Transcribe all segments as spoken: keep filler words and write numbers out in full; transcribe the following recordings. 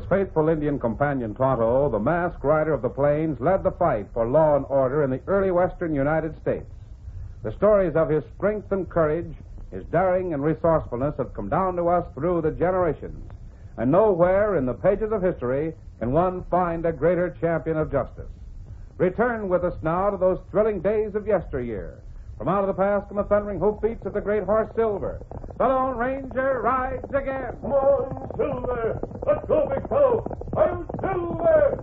his faithful Indian companion Tonto, the masked rider of the plains led the fight for law and order in the early western United States. The stories of his strength and courage, his daring and resourcefulness have come down to us through the generations. And nowhere in the pages of history can one find a greater champion of justice. Return with us now to those thrilling days of yesteryear. From out of the past come the thundering hoofbeats of the great horse Silver. The Lone Ranger rides again. Come on, Silver. Let's go, big fellow. I'm Silver.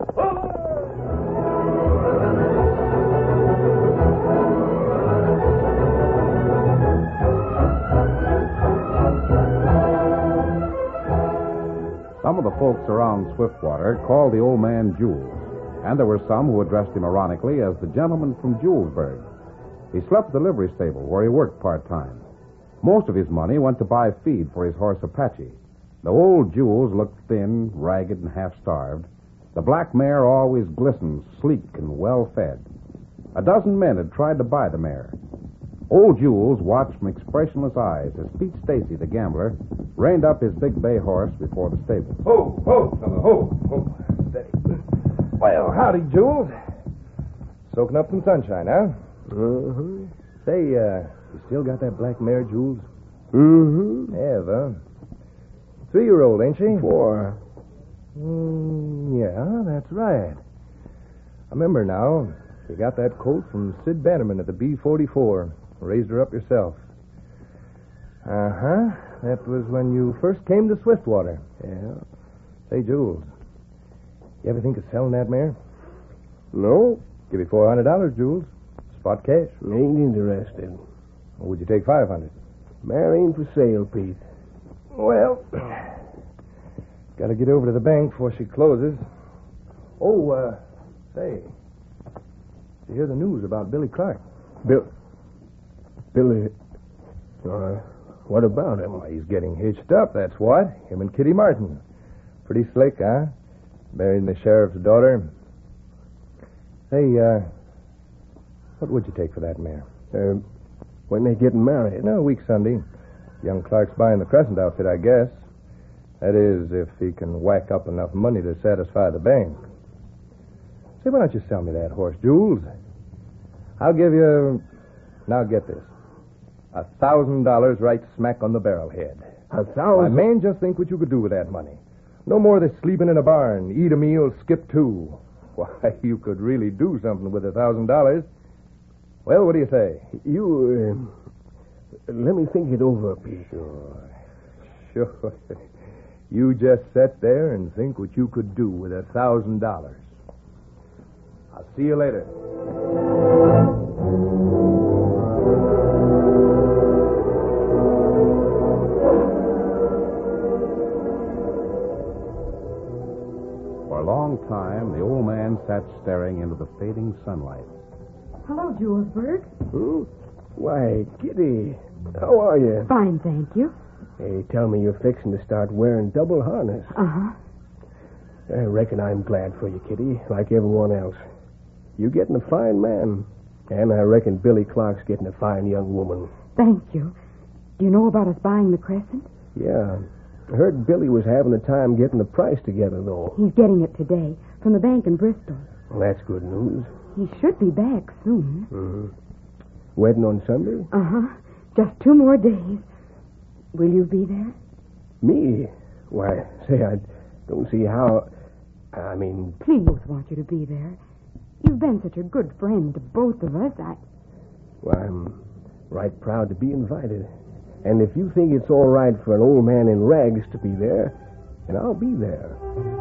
Some of the folks around Swiftwater called the old man Jules, and there were some who addressed him ironically as the gentleman from Julesburg. He slept at the livery stable where he worked part-time. Most of his money went to buy feed for his horse Apache. The old Jules looked thin, ragged, and half-starved. The black mare always glistened, sleek and well-fed. A dozen men had tried to buy the mare. Old Jules watched from expressionless eyes as Pete Stacy, the gambler, reined up his big bay horse before the stable. Ho, ho, fellow, ho, ho. Steady. Well, howdy, Jules. Soaking up some sunshine, huh? Uh-huh. Say, uh, you still got that black mare, Jules? Mm-hmm. Eva. Three-year-old, ain't she? Four. Mm, yeah, that's right. I remember now. You got that colt from Sid Bannerman at the B forty-four. Raised her up yourself. Uh-huh. That was when you first came to Swiftwater. Yeah. Say, Jules, you ever think of selling that mare? No, Give you four hundred dollars, Jules. Spot cash. ain't interested. Or would you take five hundred? Mare ain't for sale, Pete. Well, got to get over to the bank before she closes. Oh, uh, say, you hear the news about Billy Clark? Bill... Billy... Uh, what about him? Oh, he's getting hitched up, that's what. Him and Kitty Martin. Pretty slick, huh? Marrying the sheriff's daughter. Hey, uh, what would you take for that mare? Uh, when they getting married? No, week Sunday. Young Clark's buying the Crescent outfit, I guess. That is, if he can whack up enough money to satisfy the bank. Say, why don't you sell me that horse, Jules? I'll give you... Now get this. A thousand dollars right smack on the barrelhead. A Why, thousand? man, just think what you could do with that money. No more of this sleeping in a barn, eat a meal, skip two. Why, you could really do something with a thousand dollars. Well, what do you say? You, uh, let me think it over, Pete. Sure. Sure. You just sit there and think what you could do with a thousand dollars. I'll see you later. For a long time, the old man sat staring into the fading sunlight. Hello, Julesburg. Hmm? Why, Kitty, how are you? Fine, thank you. They tell me you're fixing to start wearing double harness. Uh-huh. I reckon I'm glad for you, Kitty, like everyone else. You're getting a fine man. And I reckon Billy Clark's getting a fine young woman. Thank you. Do you know about us buying the Crescent? Yeah. I heard Billy was having a time getting the price together, though. He's getting it today from the bank in Bristol. Well, that's good news. He should be back soon. Mm-hmm. Wedding on Sunday? Uh-huh. Just two more days. Will you be there? Me? Why, say, I don't see how... I mean... Please want you to be there. You've been such a good friend to both of us. I... Well, I'm right proud to be invited. And if you think it's all right for an old man in rags to be there, then I'll be there.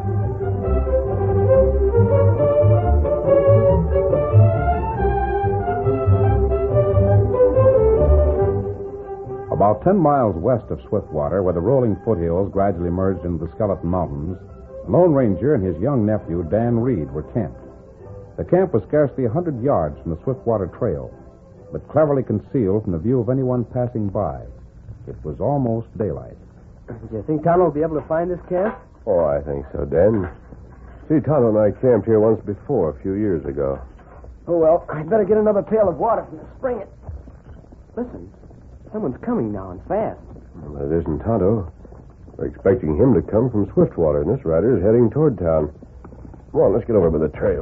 About ten miles west of Swiftwater, where the rolling foothills gradually merged into the Skeleton Mountains, the Lone Ranger and his young nephew, Dan Reed, were camped. The camp was scarcely a hundred yards from the Swiftwater Trail, but cleverly concealed from the view of anyone passing by. It was almost daylight. Do you think Tonto will be able to find this camp? Oh, I think so, Dan. See, Tonto and I camped here once before, a few years ago. Oh, well, I'd better get another pail of water from the spring. Listen, someone's coming now and fast. Well, it isn't Tonto. We're expecting him to come from Swiftwater, and this rider is heading toward town. Come on, let's get over by the trail.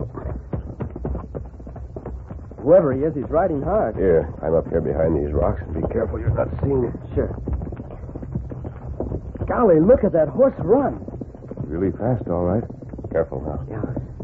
Whoever he is, he's riding hard. Here, climb up here behind these rocks and be careful you're not seen. Sure. Golly, look at that horse run. Really fast, all right. Careful now. Yeah.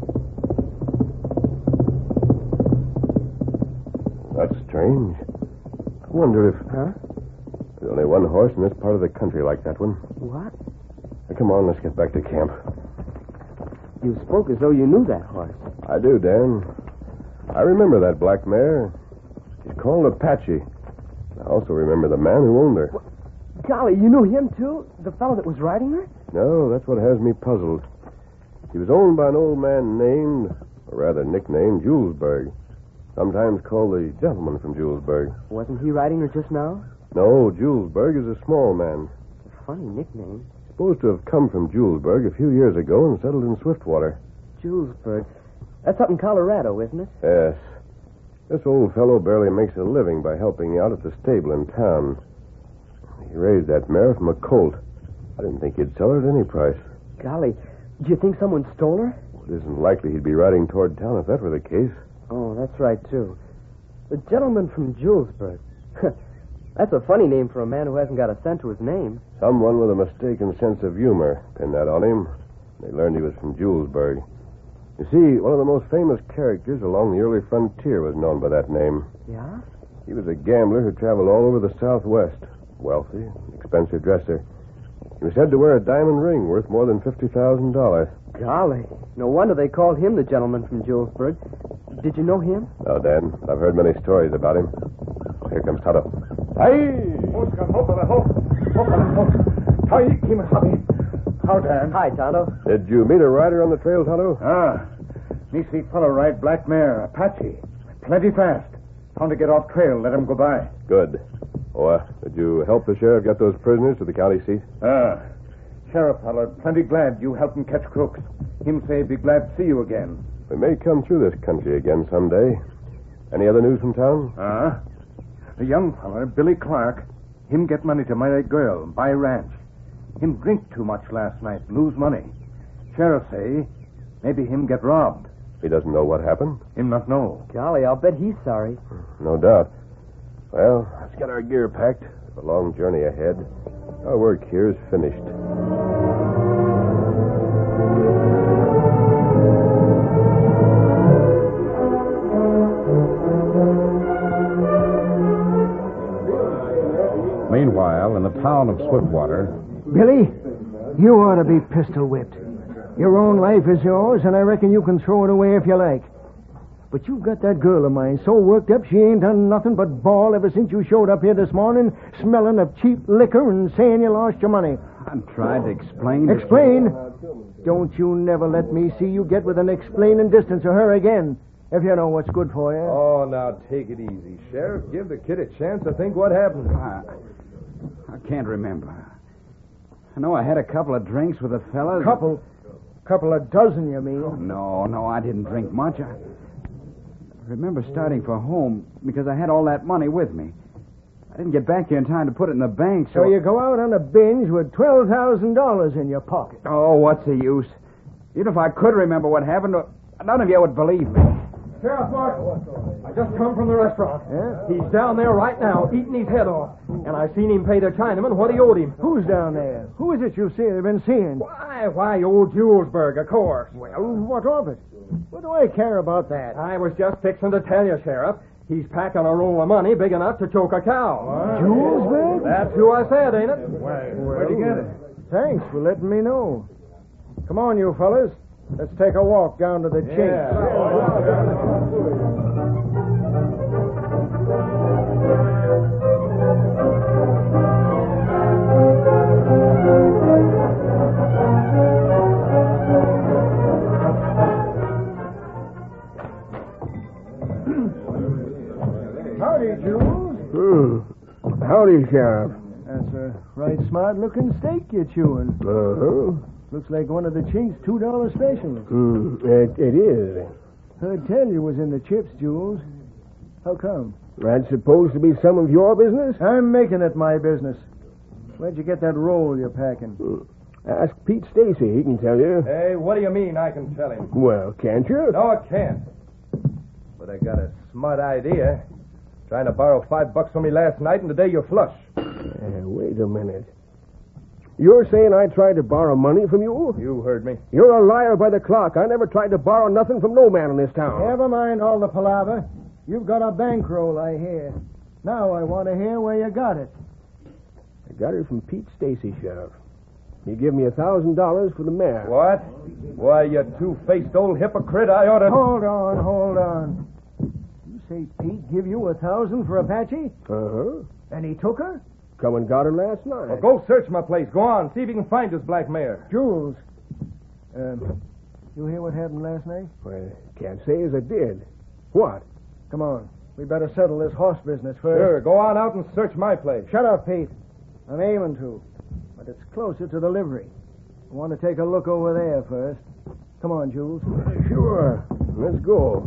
That's strange. I wonder if... Huh? There's only one horse in this part of the country like that one. What? Now, come on, let's get back to camp. You spoke as though you knew that horse. I do, Dan. I remember that black mare. She's called Apache. I also remember the man who owned her. What? Golly, you knew him, too? The fellow that was riding her? No, that's what has me puzzled. He was owned by an old man named, or rather nicknamed, Julesburg. Sometimes called the gentleman from Julesburg. Wasn't he riding her just now? No, Julesburg is a small man. A funny nickname. Supposed to have come from Julesburg a few years ago and settled in Swiftwater. Julesburg. That's up in Colorado, isn't it? Yes. This old fellow barely makes a living by helping out at the stable in town. He raised that mare from a colt. I didn't think he'd sell her at any price. Golly, do you think someone stole her? Well, it isn't likely he'd be riding toward town if that were the case. Oh, that's right, too. The gentleman from Julesburg. That's a funny name for a man who hasn't got a cent to his name. Someone with a mistaken sense of humor pinned that on him. They learned he was from Julesburg. You see, one of the most famous characters along the early frontier was known by that name. Yeah? He was a gambler who traveled all over the Southwest. Wealthy, expensive dresser. He was said to wear a diamond ring worth more than fifty thousand dollars. Golly. No wonder they called him the gentleman from Julesburg. Did you know him? No, Dan. I've heard many stories about him. Here comes Tonto. Hey! How, Dan? Hi, Tonto. Did you meet a rider on the trail, Tonto? Ah, me see fellow ride black mare, Apache. Plenty fast. Found to get off trail, let him go by. Good. Oh, uh, did you help the sheriff get those prisoners to the county seat? Ah, sheriff feller, plenty glad you help him catch crooks. Him say be glad to see you again. We may come through this country again someday. Any other news from town? Ah, the young feller, Billy Clark, him get money to marry a girl, buy ranch. Him drink too much last night, lose money. Sheriff say maybe him get robbed. He doesn't know what happened? Him not know. Golly, I'll bet he's sorry. No doubt. Well, let's get our gear packed. A long journey ahead. Our work here is finished. Meanwhile, in the town of Swiftwater, Billy, you ought to be pistol whipped. Your own life is yours, and I reckon you can throw it away if you like. But you've got that girl of mine so worked up she ain't done nothing but bawl ever since you showed up here this morning, smelling of cheap liquor and saying you lost your money. I'm trying to explain. Explain? Don't you never let me see you get within explaining distance of her again, if you know what's good for you. Oh, now take it easy, Sheriff. Give the kid a chance to think what happened. I, I can't remember. I know I had a couple of drinks with the fellas. Couple? Couple of dozen, you mean? No, no, I didn't drink much. I remember starting for home because I had all that money with me. I didn't get back here in time to put it in the bank, so... So you go out on a binge with twelve thousand dollars in your pocket. Oh, what's the use? Even if I could remember what happened, none of you would believe me. Sheriff Marshall, I just come from the restaurant. Yeah? He's down there right now, eating his head off. And I seen him pay the Chinaman what he owed him. Who's down there? Who is it you see, been seeing? Why, why, old Julesburg, of course. Well, what of it? What do I care about that? I was just fixing to tell you, Sheriff. He's packing a roll of money big enough to choke a cow. Julesburg? That's who I said, ain't it? Where'd you get it? Thanks for letting me know. Come on, you fellas. Let's take a walk down to the Chink. Howdy, Jules. Hmm. Howdy, Sheriff. That's a right smart-looking steak you're chewing. Uh-huh. Looks like one of the Chink's two dollar specials. Mm, it, it is. Heard tell you was in the chips, Jules. How come? That's supposed to be some of your business? I'm making it my business. Where'd you get that roll you're packing? Ask Pete Stacy. He can tell you. Hey, what do you mean I can tell him? Well, can't you? No, I can't. But I got a smart idea. Trying to borrow five bucks from me last night, and today you're flush. Uh, wait a minute. You're saying I tried to borrow money from you? You heard me. You're a liar by the clock. I never tried to borrow nothing from no man in this town. Never mind all the palaver. You've got a bankroll, I hear. Now I want to hear where you got it. I got it from Pete Stacy, Sheriff. He gave me a thousand dollars for the mare. What? Why, you two-faced old hypocrite, I ought to... Hold on, hold on. You say Pete give you a thousand for Apache? Uh-huh. And he took her? Come and got her last night. Well, go search my place. Go on. See if you can find this black mare. Jules. Um, you hear what happened last night? Well, can't say as I did. What? Come on. We better settle this horse business first. Sure. Go on out and search my place. Shut up, Pete. I'm aiming to. But it's closer to the livery. I want to take a look over there first. Come on, Jules. Sure. Let's go.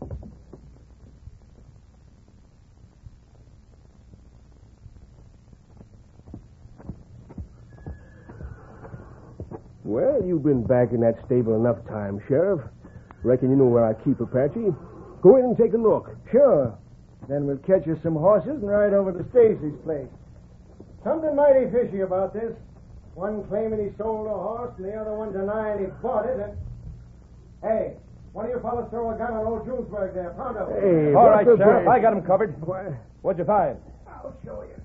Well, you've been back in that stable enough time, Sheriff. Reckon you know where I keep Apache. Go in and take a look. Sure. Then we'll catch you some horses and ride over to Stacy's place. Something mighty fishy about this. One claiming he sold a horse and the other one denying he bought it. And... Hey, one of you fellas throw a gun on old Julesburg there. Pronto. Hey, All what's right, the Sheriff. plan? I got him covered. What? What'd you find? I'll show you.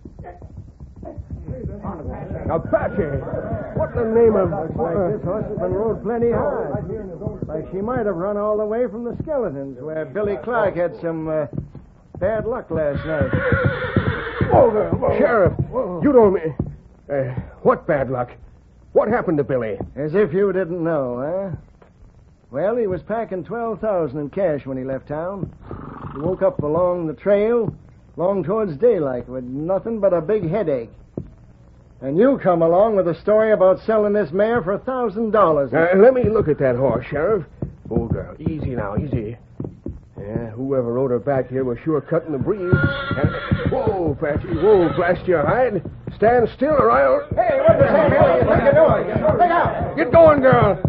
Apache. What the name of... Looks like this horse has been rode plenty hard. Like she might have run all the way from the skeletons, where Billy Clark had some uh, bad luck last night. Whoa there, whoa. Sheriff, you don't mean... Uh, what bad luck? What happened to Billy? As if you didn't know, huh? Well, he was packing twelve thousand in cash when he left town. He woke up along the trail, long towards daylight, with nothing but a big headache. And you come along with a story about selling this mare for a thousand dollars. Uh, let me look at that horse, Sheriff. Oh, girl, easy now, easy. Yeah, whoever rode her back here was sure cutting the breeze. And, whoa, Patchy, whoa, blast your hide. Stand still or I'll... Hey, what the hell are you think you're doing? Look out! Get going, girl.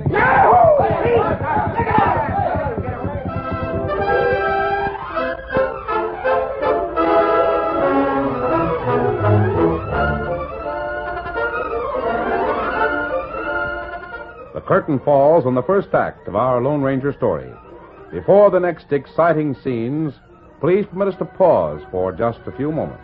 The curtain falls on the first act of our Lone Ranger story. Before the next exciting scenes, please permit us to pause for just a few moments.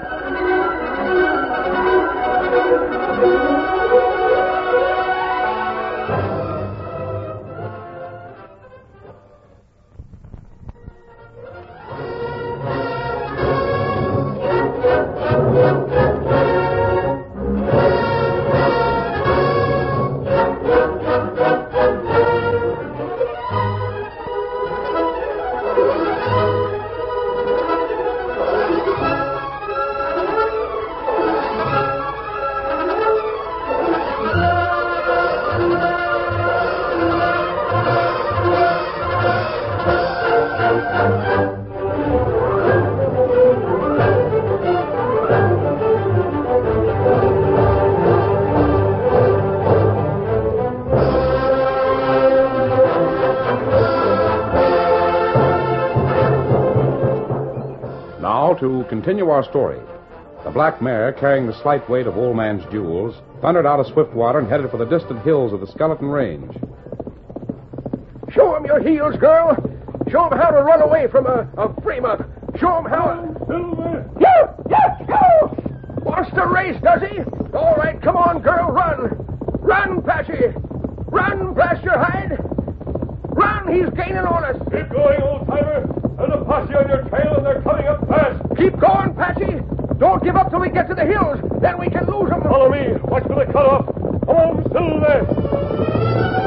Now, to continue our story. The black mare, carrying the slight weight of Old Man's jewels, thundered out of Swiftwater and headed for the distant hills of the Skeleton Range. Show him your heels, girl. Show him how to run away from a, a frame-up. Show him how... Silver! You! You! You! Wants to race, does he? All right, come on, girl, run. Run, Patchy. Run, blast your hide. Run, he's gaining on us. Keep going, old-timer. There's a posse on your trail, and they're coming up fast. Keep going, Patchy. Don't give up till we get to the hills. Then we can lose them. Follow me. Watch for the cutoff. Come on, Silver.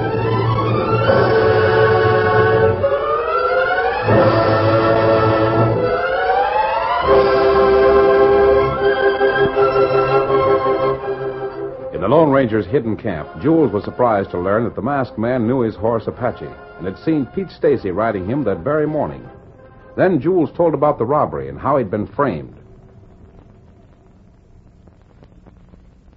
In the Lone Ranger's hidden camp, Jules was surprised to learn that the masked man knew his horse Apache and had seen Pete Stacy riding him that very morning. Then Jules told about the robbery and how he'd been framed.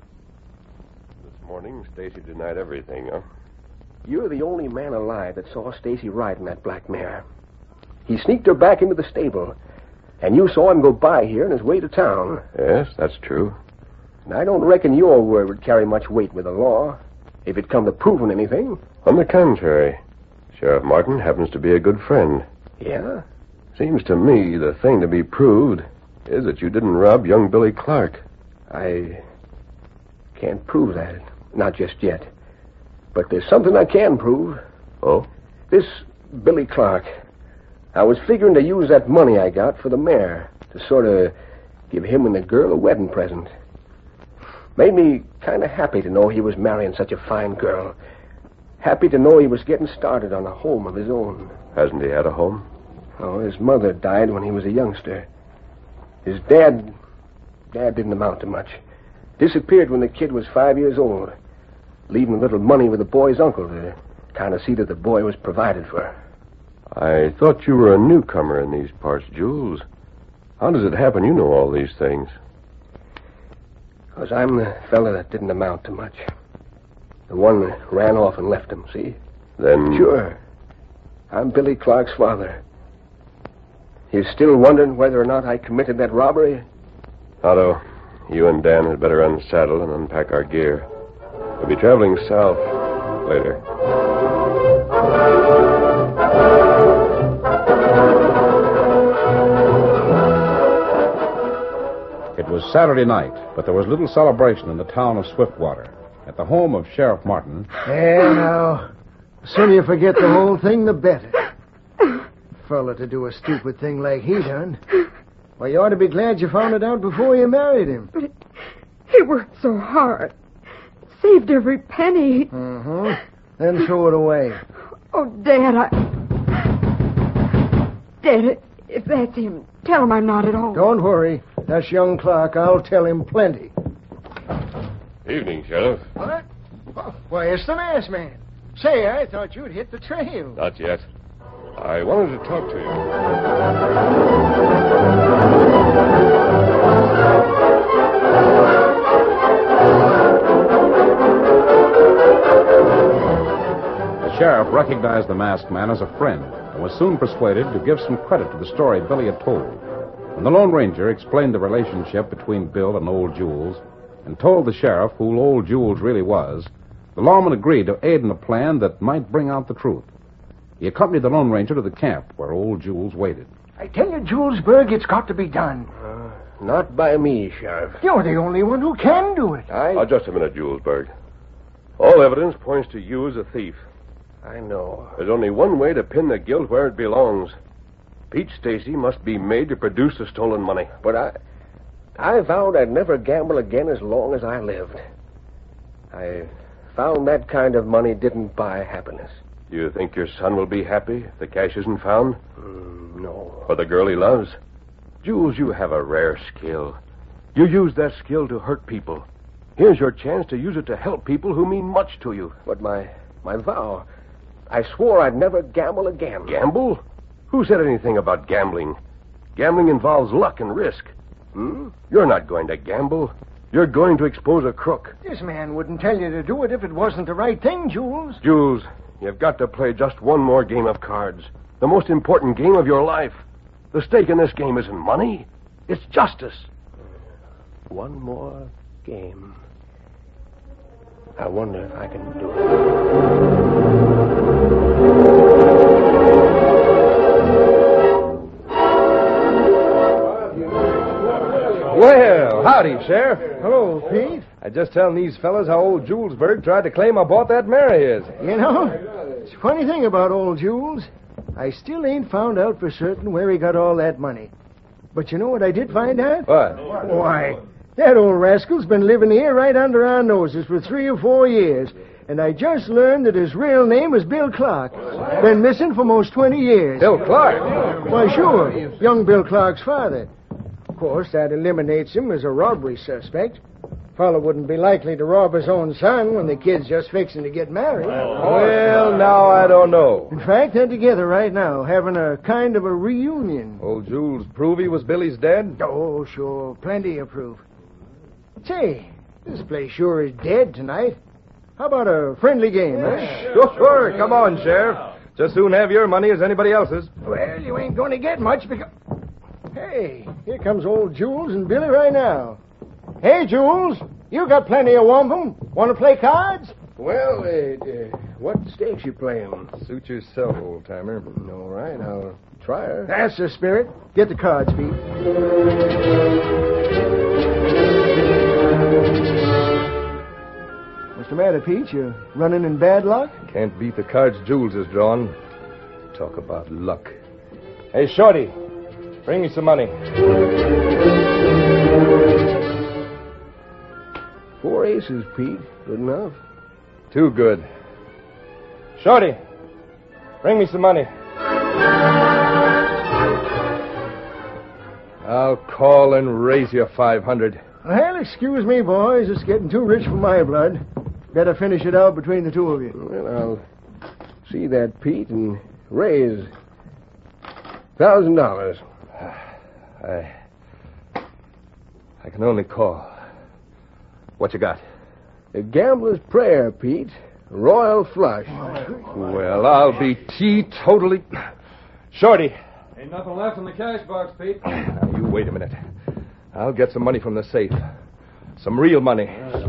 morning, Stacy denied everything, huh? You're the only man alive that saw Stacy riding that black mare. He sneaked her back into the stable, and you saw him go by here on his way to town. Yes, that's true. And I don't reckon your word would carry much weight with the law, if it come to proving anything. On the contrary, Sheriff Martin happens to be a good friend. Yeah? Seems to me the thing to be proved is that you didn't rob young Billy Clark. I can't prove that. Not just yet. But there's something I can prove. Oh? This Billy Clark. I was figuring to use that money I got for the mare to sort of give him and the girl a wedding present. Made me kind of happy to know he was marrying such a fine girl. Happy to know he was getting started on a home of his own. Hasn't he had a home? Oh, his mother died when he was a youngster. His dad... Dad didn't amount to much. Disappeared when the kid was five years old, leaving a little money with the boy's uncle to kind of see that the boy was provided for. I thought you were a newcomer in these parts, Jules. How does it happen you know all these things? Because I'm the fella that didn't amount to much. The one that ran off and left him, see? Then... Sure. I'm Billy Clark's father. You still wondering whether or not I committed that robbery? Otto, you and Dan had better unsaddle and unpack our gear. We'll be traveling south later. It was Saturday night, but there was little celebration in the town of Swiftwater. At the home of Sheriff Martin... Yeah, now, the sooner you forget the whole thing, the better. Fella to do a stupid thing like he done. Well, you ought to be glad you found it out before you married him. But it, he worked so hard. Saved every penny. Uh-huh. Then throw it away. Oh, Dad, I... Dad, if that's him, tell him I'm not at home. Don't worry. That's young Clark. I'll tell him plenty. Evening, Sheriff. What? Oh, why, it's the masked man. Say, I thought you'd hit the trail. Not yet. I wanted to talk to you. The sheriff recognized the masked man as a friend and was soon persuaded to give some credit to the story Billy had told. When the Lone Ranger explained the relationship between Bill and Old Jules and told the sheriff who Old Jules really was, the lawman agreed to aid in a plan that might bring out the truth. He accompanied the Lone Ranger to the camp where Old Jules waited. I tell you, Julesburg, it's got to be done. Uh, not by me, Sheriff. You're the only one who can do it. I... Oh, just a minute, Julesburg. All evidence points to you as a thief. I know. There's only one way to pin the guilt where it belongs. Pete Stacy must be made to produce the stolen money. But I... I vowed I'd never gamble again as long as I lived. I found that kind of money didn't buy happiness. Do you think your son will be happy if the cash isn't found? Mm, no. For the girl he loves? Jules, you have a rare skill. You use that skill to hurt people. Here's your chance to use it to help people who mean much to you. But my my vow, I swore I'd never gamble again. Gamble? Who said anything about gambling? Gambling involves luck and risk. Hmm? You're not going to gamble. You're going to expose a crook. This man wouldn't tell you to do it if it wasn't the right thing, Jules. Jules, you've got to play just one more game of cards. The most important game of your life. The stake in this game isn't money. It's justice. One more game. I wonder if I can do it. Well, howdy, Sheriff. Hello, Pete. I just telling these fellas how old Julesburg tried to claim I bought that mare of his. You know, it's a funny thing about old Jules. I still ain't found out for certain where he got all that money. But you know what I did find out? What? Why, that old rascal's been living here right under our noses for three or four years. And I just learned that his real name is Bill Clark. Been missing for most twenty years. Bill Clark? Why, sure. Young Bill Clark's father. Of course, that eliminates him as a robbery suspect. Fellow wouldn't be likely to rob his own son when the kid's just fixing to get married. Well, now I don't know. In fact, they're together right now, having a kind of a reunion. Old Jules prove he was Billy's dad? Oh, sure. Plenty of proof. Say, this place sure is dead tonight. How about a friendly game, eh? Sure, sure. Come on, Sheriff. Just soon have your money as anybody else's. Well, you ain't going to get much because... Hey, here comes old Jules and Billy right now. Hey, Jules, you got plenty of wampum. Want to play cards? Well, uh, uh, what stakes you playing? Suit yourself, old-timer. All right, I'll try her. That's the spirit. Get the cards, Pete. What's the matter, Pete? You running in bad luck? Can't beat the cards Jules has drawn. Talk about luck. Hey, Shorty, bring me some money. Four aces, Pete. Good enough. Too good. Shorty, bring me some money. I'll call and raise you five hundred. Well, excuse me, boys. It's getting too rich for my blood. Better finish it out between the two of you. Well, I'll see that, Pete, and raise thousand dollars. I, I can only call. What you got? A gambler's prayer, Pete. Royal flush. Well, I'll be teetotally... Shorty. Ain't nothing left in the cash box, Pete. Now, you wait a minute. I'll get some money from the safe. Some real money.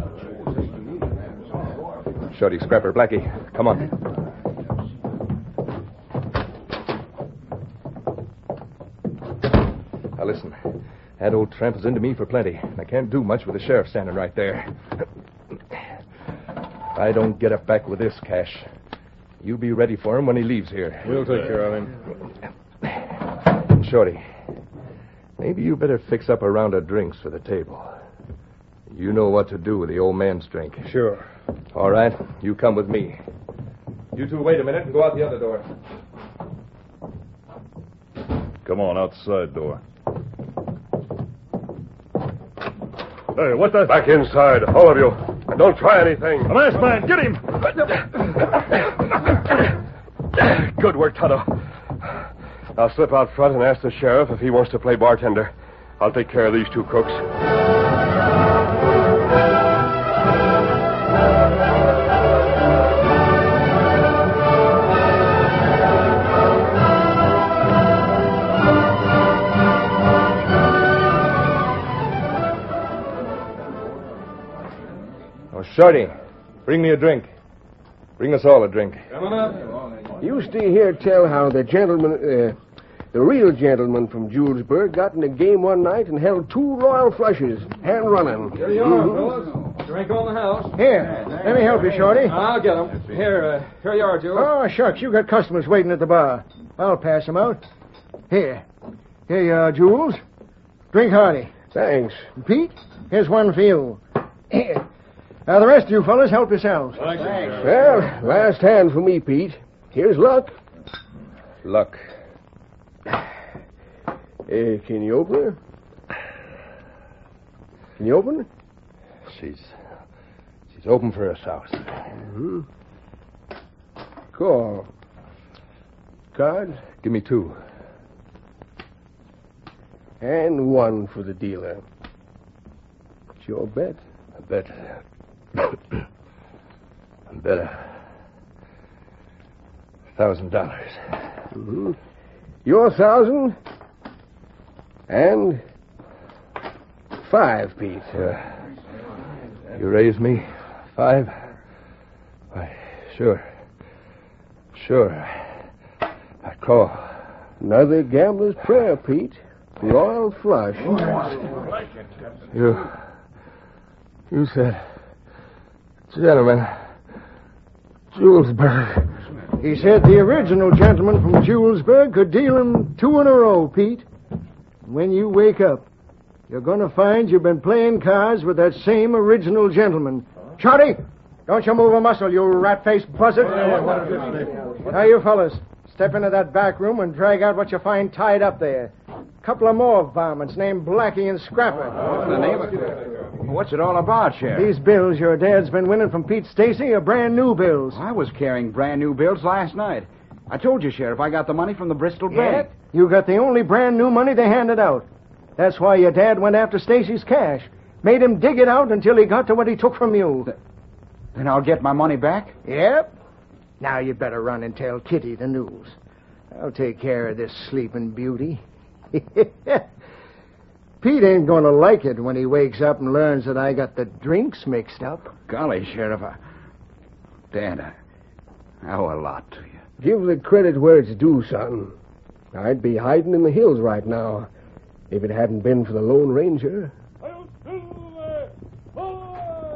Shorty, Scrapper, Blackie, come on. Now, listen. That old tramp is into me for plenty, and I can't do much with the sheriff standing right there. If I don't get it back with this cash, you be ready for him when he leaves here. We'll take care of him. Shorty, maybe you better fix up a round of drinks for the table. You know what to do with the old man's drink. Sure. All right, you come with me. You two wait a minute and go out the other door. Come on, outside door. Hey, what the... Back inside, all of you. And don't try anything. The masked man, get him! Good work, Tonto. I'll slip out front and ask the sheriff if he wants to play bartender. I'll take care of these two crooks. Oh, Shorty, bring me a drink. Bring us all a drink. Coming up. You stay here tell how the gentleman, uh, the real gentleman from Julesburg got in a game one night and held two royal flushes, hand running. Here you are, fellas. Drink on the house. Here, let me help you, Shorty. I'll get them. Here, uh, here you are, Jules. Oh, shucks, you got customers waiting at the bar. I'll pass them out. Here. Here you are, Jules. Drink hearty. Thanks. Pete, here's one for you. Here. Now, the rest of you fellas, help yourselves. Thanks. Well, last hand for me, Pete. Here's luck. Luck. Uh, can you open her? Can you open her? She's... She's open for herself. Mm-hmm. Call. Cards? Give me two. And one for the dealer. It's your bet. I bet. I bet a thousand dollars. Mm-hmm. Your thousand and five, Pete. Yeah. You raise me five? Why, sure. Sure. I call. Another gambler's prayer, Pete. Royal flush. You... You said... Gentlemen... Julesburg. He said the original gentleman from Julesburg could deal him two in a row, Pete. When you wake up, you're going to find you've been playing cards with that same original gentleman. Shorty, don't you move a muscle, you rat-faced buzzard. Now, you fellas, step into that back room and drag out what you find tied up there. Couple of more varmints named Blackie and Scrapper. What's the name of it? What's it all about, Sheriff? These bills your dad's been winning from Pete Stacy are brand new bills. I was carrying brand new bills last night. I told you, Sheriff, I got the money from the Bristol bank. You got the only brand new money they handed out. That's why your dad went after Stacy's cash. Made him dig it out until he got to what he took from you. Then I'll get my money back? Yep. Now you better run and tell Kitty the news. I'll take care of this sleeping beauty. Pete ain't going to like it when he wakes up and learns that I got the drinks mixed up. Golly, Sheriff. I... Dad, I... I owe a lot to you. Give the credit where it's due, son. I'd be hiding in the hills right now if it hadn't been for the Lone Ranger. Hail Silver! Boy!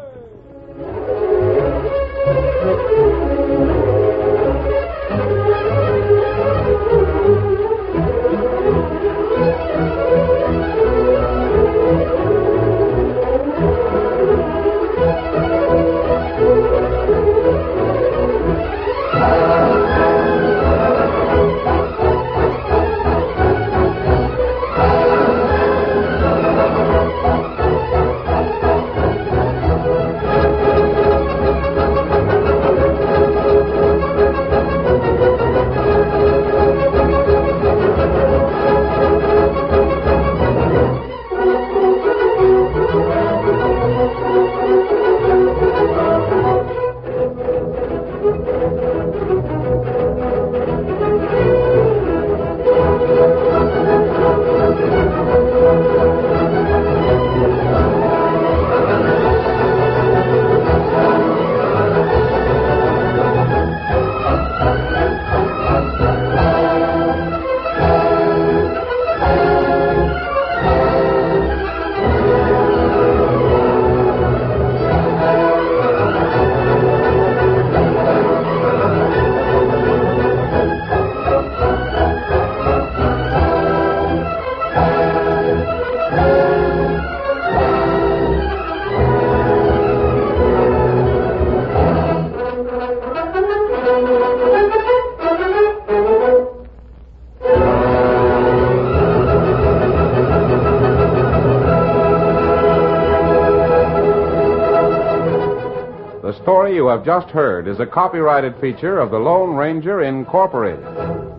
The story you have just heard is a copyrighted feature of the Lone Ranger Incorporated.